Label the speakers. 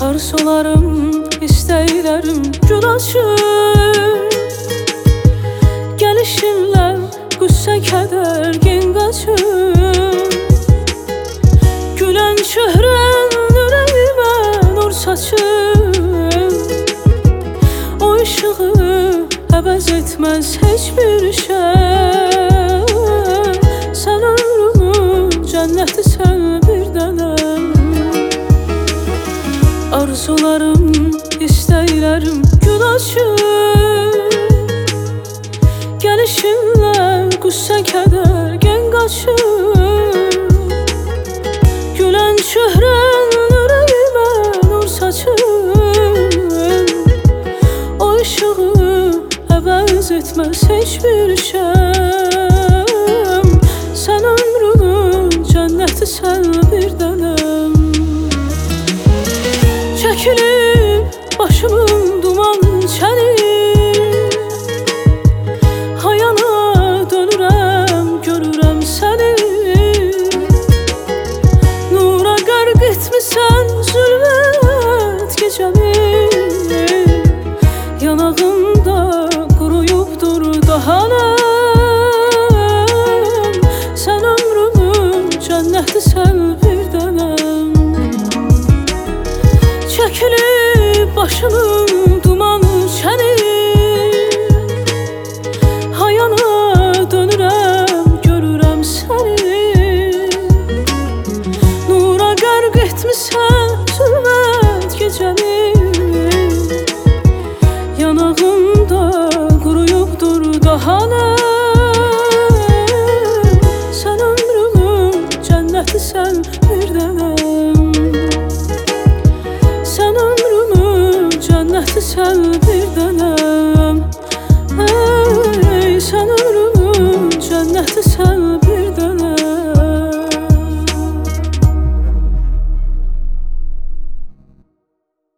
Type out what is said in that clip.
Speaker 1: Arzularım, istəklərim gün açır. Gəlişinlə qüssə kədər gen qaçır. Gülən çöhrən ürəyimə nur saçır. O işığı əvəz etməz heç bir şey. Sən ömrümün cənnətisən bir dənəm. Arzularım, istəklərim gün açır. Gəlişinlə qüssə kədər gen qaçır. Gülən çöhrən ürəyimə nur saçır. O işığı əvəz etməz heç bir şey. Sən ömrümün cənnətisən bir dənəm. Çəkilib başımın duman çəlir. Hayana dönürəm, görürəm səni. Nura qərq etmisən zülmət gecəmi. Yanağımda quruyubdur daha nəm. Sən ömrümün cənnətisən bir dənəm. Çəkilib başımın dumanı çənir. Hayana dönürəm, görürəm səni. Nura qərq etmisən zülmət gecəmi. Yanağımda quruyubdur daha nəm. Sən ömrümün cənnətisən bir dənəm. Sən ömrümün cənnətisən bir dənəm. Ey, sən ömrümün cənnətisən.